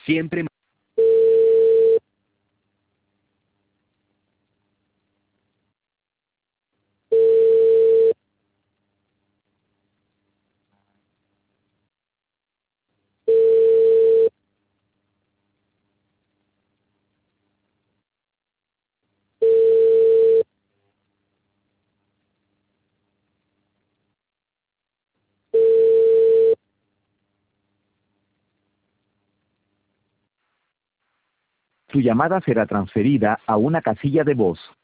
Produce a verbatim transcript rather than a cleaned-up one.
Siempre. Tu llamada será transferida a una casilla de voz.